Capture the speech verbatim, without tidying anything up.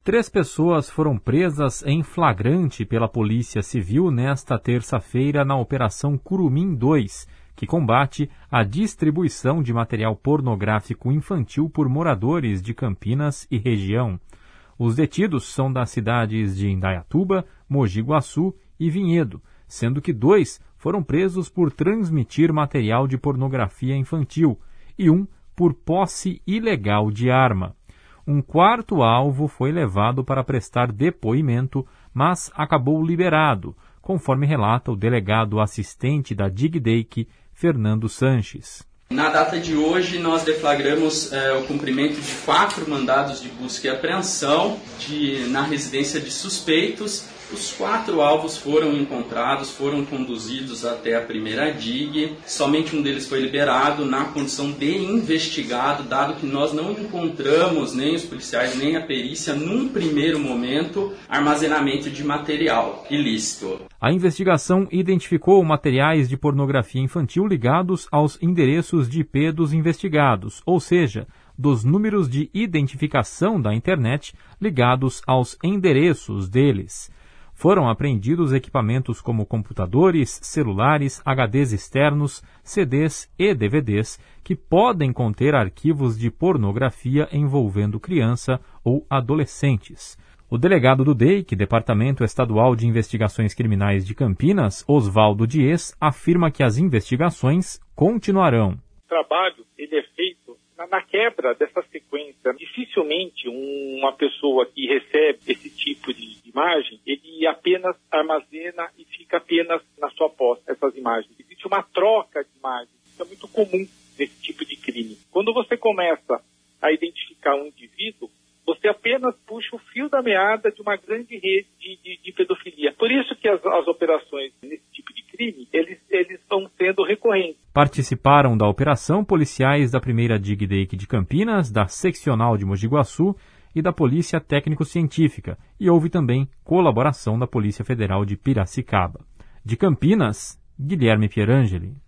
Três pessoas foram presas em flagrante pela Polícia Civil nesta terça-feira na Operação Curumim dois, que combate a distribuição de material pornográfico infantil por moradores de Campinas e região. Os detidos são das cidades de Indaiatuba, Mogi Guaçu e Vinhedo, sendo que dois foram presos por transmitir material de pornografia infantil e um por posse ilegal de arma. Um quarto alvo foi levado para prestar depoimento, mas acabou liberado, conforme relata o delegado assistente da DIGDEIC, Fernando Sanches. Na data de hoje, nós deflagramos é, o cumprimento de quatro mandados de busca e apreensão de, na residência de suspeitos. Os quatro alvos foram encontrados, foram conduzidos até a primeira D I G. Somente um deles foi liberado na condição de investigado, dado que nós não encontramos, nem os policiais, nem a perícia, num primeiro momento, armazenamento de material ilícito. A investigação identificou materiais de pornografia infantil ligados aos endereços de I P dos investigados, ou seja, dos números de identificação da internet ligados aos endereços deles. Foram apreendidos equipamentos como computadores, celulares, H Ds externos, C Ds e D V Ds que podem conter arquivos de pornografia envolvendo criança ou adolescentes. O delegado do D E I C, Departamento Estadual de Investigações Criminais de Campinas, Oswaldo Dias, afirma que as investigações continuarão. O trabalho ele é feito na quebra dessa sequência. Dificilmente uma pessoa que recebe esse tipo de imagem, ele apenas armazena e fica apenas na sua posse essas imagens. Existe uma troca de imagens. Isso é muito comum nesse tipo de crime. Quando você começa a identificar um indivíduo, você apenas puxa o fio da meada de uma grande rede de, de, de pedofilia. Por isso que as, as operações nesse tipo de crime, eles, eles estão sendo recorrentes. Participaram da operação policiais da primeira DIGDEIC de Campinas, da seccional de Mogi Guaçu e da Polícia Técnico-Científica, e houve também colaboração da Polícia Federal de Piracicaba. De Campinas, Guilherme Pierangeli.